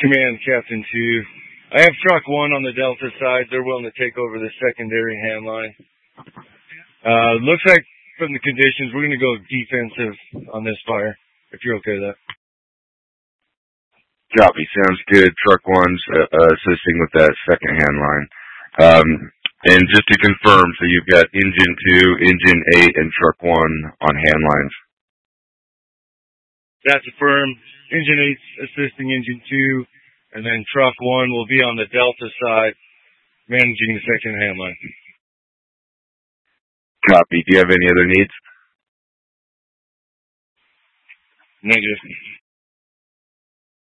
Command, Captain 2. I have Truck 1 on the Delta side. They're willing to take over the secondary hand line. Looks like from the conditions, we're going to go defensive on this fire, if you're okay with that. Copy. Sounds good. Truck 1's assisting with that second hand line. And just to confirm, so you've got Engine 2, Engine 8, and Truck 1 on hand lines. That's affirmed. Engine 8's assisting Engine 2. And then Truck 1 will be on the Delta side, managing the second hand line. Copy. Do you have any other needs? Negative.